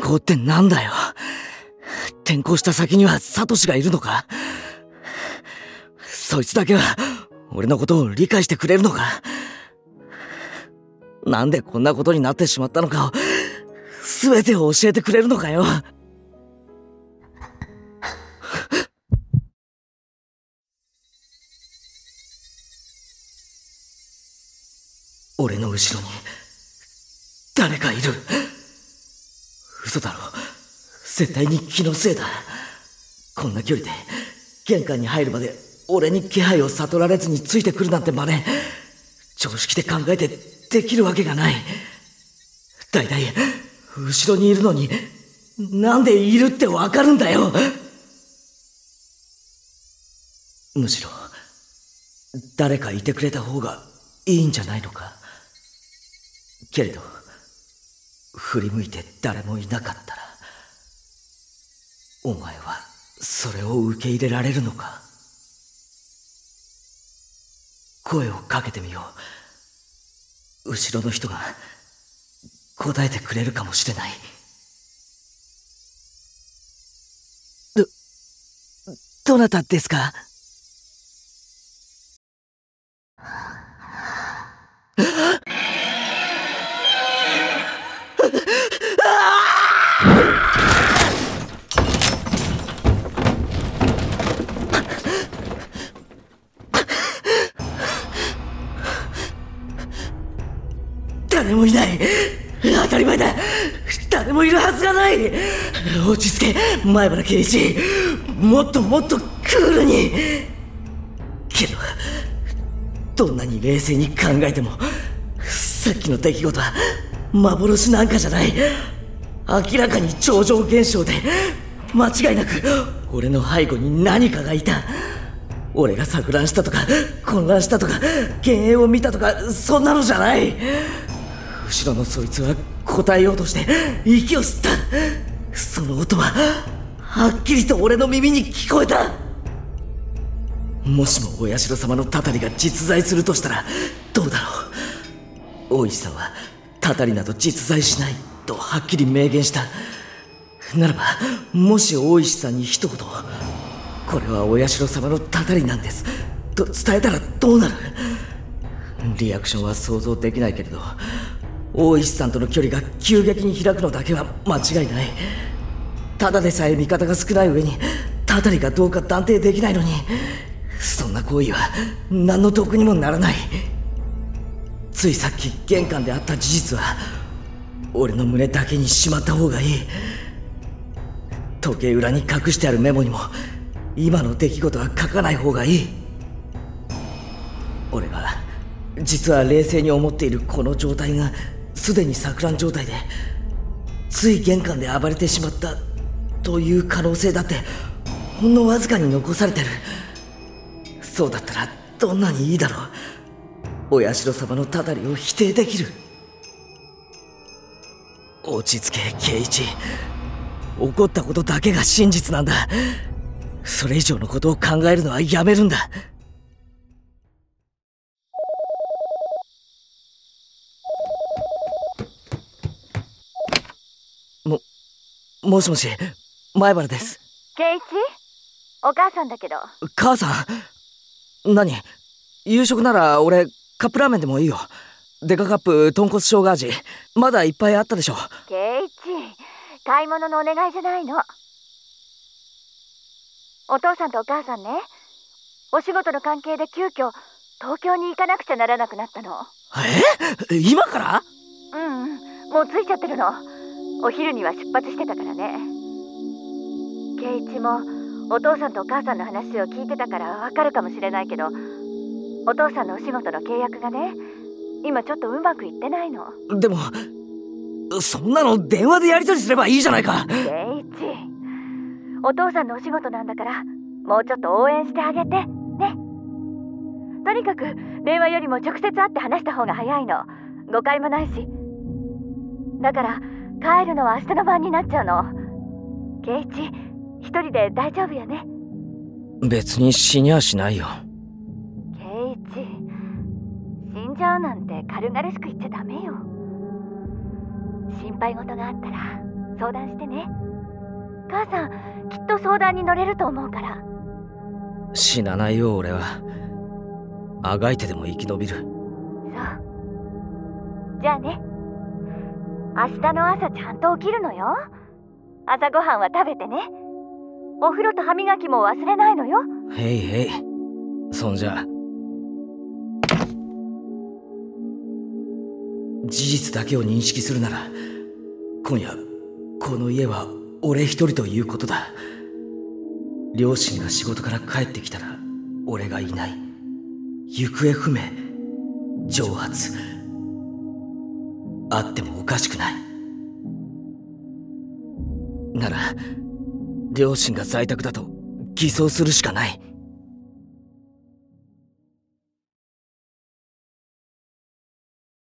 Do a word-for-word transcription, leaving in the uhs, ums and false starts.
行ってなんだよ。転校した先にはサトシがいるのか？そいつだけは俺のことを理解してくれるのか？なんでこんなことになってしまったのかを全てを教えてくれるのかよ。俺の後ろに誰かいる。嘘だろ。絶対に気のせいだ。こんな距離で玄関に入るまで俺に気配を悟られずについてくるなんて真似、常識で考えてできるわけがない。だいたい後ろにいるのになんでいるってわかるんだよ。むしろ誰かいてくれた方がいいんじゃないのか。けれど振り向いて誰もいなかったらお前はそれを受け入れられるのか。声をかけてみよう。後ろの人が答えてくれるかもしれない。ど、どなたですか？誰もいない。当たり前だ。誰もいるはずがない。落ち着け前原圭一。もっともっとクールに。けどどんなに冷静に考えてもさっきの出来事は幻なんかじゃない。明らかに超常現象で間違いなく俺の背後に何かがいた。俺が錯乱したとか混乱したとか幻影を見たとかそんなのじゃない。後ろのそいつは答えようとして息を吸った。その音ははっきりと俺の耳に聞こえた。もしもお社様のたたりが実在するとしたらどうだろう。大石さんはたたりなど実在しないとはっきり明言した。ならばもし大石さんに一言これはお社様のたたりなんですと伝えたらどうなる。リアクションは想像できないけれど大石さんとの距離が急激に開くのだけは間違いない。ただでさえ味方が少ない上にたたりがどうか断定できないのにそんな行為は何の得にもならない。ついさっき玄関であった事実は俺の胸だけにしまった方がいい。時計裏に隠してあるメモにも今の出来事は書かない方がいい。俺は実は冷静に思っているこの状態がすでに錯乱状態でつい玄関で暴れてしまったという可能性だってほんのわずかに残されてる。そうだったらどんなにいいだろう。お社様のたたりを否定できる。落ち着け圭一。起こったことだけが真実なんだ。それ以上のことを考えるのはやめるんだ。も、もしもし、前原です。 圭一？お母さんだけど。 母さん？何？夕食なら俺カップラーメンでもいいよ。デカカップ豚骨生姜味まだいっぱいあったでしょ。 圭一、買い物のお願いじゃないの。お父さんとお母さんね、お仕事の関係で急遽東京に行かなくちゃならなくなったの。 え？今から？ うんうん、もう着いちゃってるの。お昼には出発してたからね。圭一もお父さんとお母さんの話を聞いてたからわかるかもしれないけど、お父さんのお仕事の契約がね、今ちょっとうまくいってないの。 でもそんなの電話でやり取りすればいいじゃないか。 圭一、お父さんのお仕事なんだからもうちょっと応援してあげてね。とにかく電話よりも直接会って話した方が早いの。誤解もないし。だから帰るのは明日の晩になっちゃうの。圭一、一人で大丈夫よね？ 別に死にはしないよ。 圭一、死んじゃうなんて軽々しく言っちゃダメよ。心配事があったら相談してね。母さんきっと相談に乗れると思うから。 死なないよ俺は。あがいてでも生き延びる。そうじゃあね。明日の朝ちゃんと起きるのよ。朝ごはんは食べてね。お風呂と歯磨きも忘れないのよ。 へいへい。そんじゃ事実だけを認識するなら、今夜この家は俺一人ということだ。両親が仕事から帰ってきたら俺がいない。行方不明、蒸発、あってもおかしくない。なら両親が在宅だと偽装するしかない。